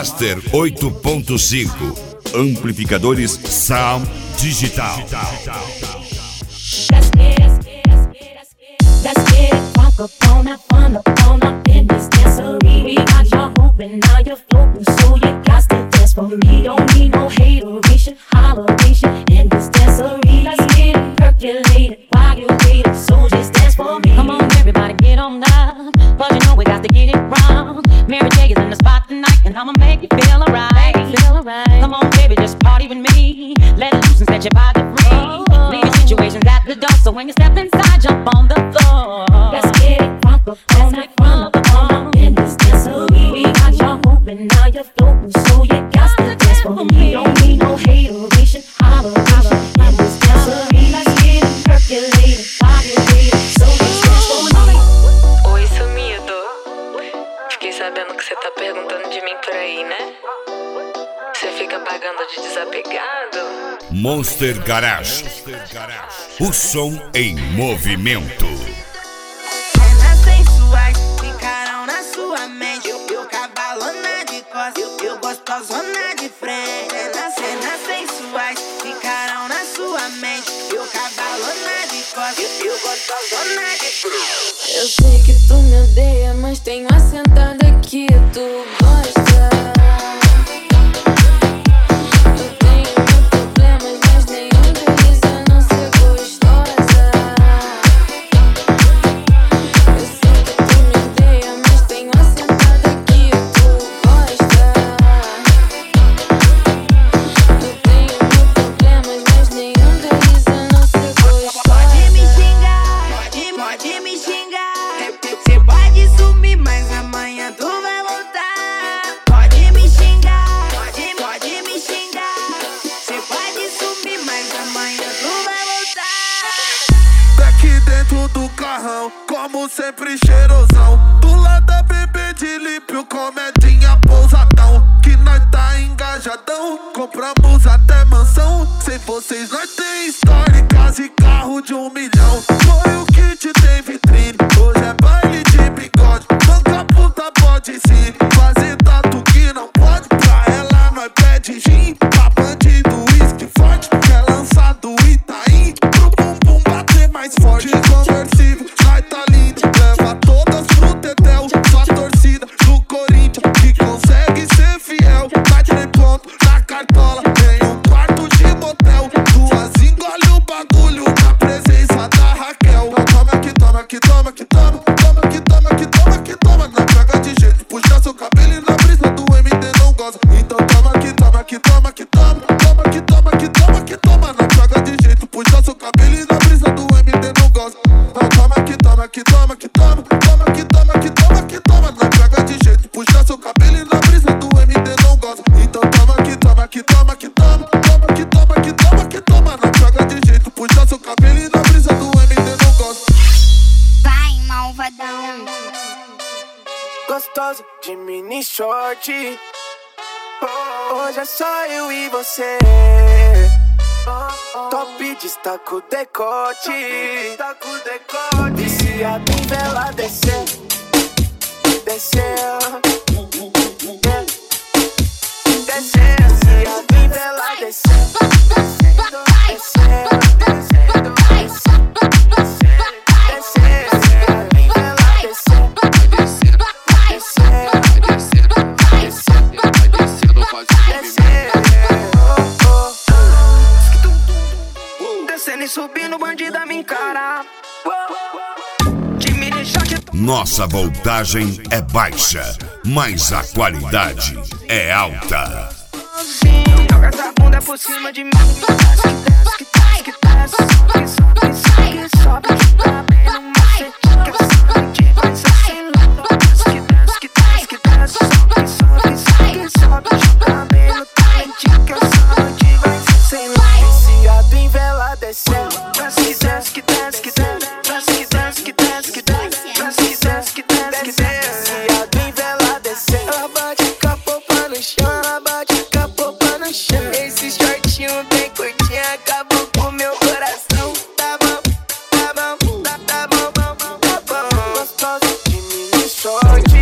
Master 8.5. Amplificadores Sound Digital. Let's get it, funk up on that fun up in this dancery. We got you open, now you're floating, so you got to dance for me. Don't need no hateration, holleration in this dancery. Let's get it percolated, while you waiting, so just dance for me. Come on, everybody, get on up, 'cause you know we got to get it wrong. Mary J is in the spot tonight, and I'ma make you feel alright. Come on, baby, just party with me. Let it loose and set your body free. Leave your situations at the door, so when you step inside, jump on the floor. Let's get it crunk up on that front up in this dancery. We got you open, now you're floating, so you got to dance for me. Don't need no hateration, holleration in this dancery. Let's get it percolated, body weight, so just dance for me. Oi, sumido. Fiquei sabendo que você tá perguntando de mim por aí, né? Você fica pagando de desapegado. Monster Garage. O som em movimento. Cenas sensuais ficarão na sua mente. Eu cavalona de costas, eu gostosona de frente. Cenas sensuais ficarão na sua mente. Eu cavalona de costas, eu gostosona de frente. Eu sei que tu me odeia, mas tenho assentado aqui, tu gosta. Como sempre cheirosão, do lado da bebê de lípio, comedinha pousadão. Que nós tá engajadão, compramos até mansão. Sem vocês nós tem história, casa e carro de 1 milhão. Foi o que te tem vitrine, hoje é baile de bigode. Manca puta pode sim, fazer tatu que não pode. Pra ela nós pede gin, pra bandido uísque forte. Quer lançar do Itaim, pro bumbum bater mais forte. Conversível, nós tá lindo, leva todas pro tetel. Sua torcida do Corinthians, que consegue ser fiel. Vai 3 pontos na cartola, tem um quarto de motel. 2 engole o bagulho na presença da Raquel. Toma que toma, que toma, que toma. Toma que toma, que toma, que toma. Não pega de jeito, puxa seu cabelo e na brisa do MD não goza. Então toma que toma, que toma, que toma. Toma que toma, que toma, que toma. Não pega de jeito, puxa seu cabelo e na brisa do MD não goza. Então toma que toma, que toma, que toma. Toma que toma, que toma, que toma. Não pega de jeito, puxa seu cabelo e na brisa do MD não goza. Então toma que toma, que toma, que toma. Toma que toma, que toma, que toma. Não pega de jeito, puxa seu cabelo e na brisa do MD não goza. Vai, malvadão. Gostosa de mini short. Hoje é só eu e você. Top destaca o decote. Desce a bivela, descer. Descer. Descer, desce a bivela, descer. Descer. Descendo e subindo, bandida me encara. Nossa voltagem é baixa, mas a qualidade é alta. Joga essa bunda por cima de mim. Desce, que desce, que desce. Sobe, tá bem no macete. Que eu sabe de vai ser sem lado. Desce, que desce, que desce. Sobe, tá bem no talento. Que eu sabe de vai ser sem lado. Viciado em vela, desceu. Desce, que desce, que desce. Desce, que desce, que desce, que desce. Desce, que desce, que desce, que desce. Viciado em vela, desceu. Ela bate com a popa no chão. Ela bate com a popa no chão. Esse shortinho bem curtinho acabou com meu coração. Tá bom, tá bom, tá bom, tá bom. Gostosa de mini short.